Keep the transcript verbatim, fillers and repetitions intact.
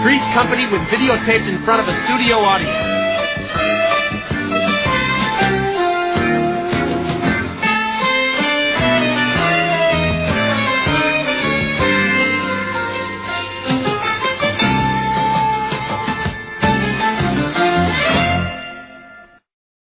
Three's Company was videotaped in front of a studio audience.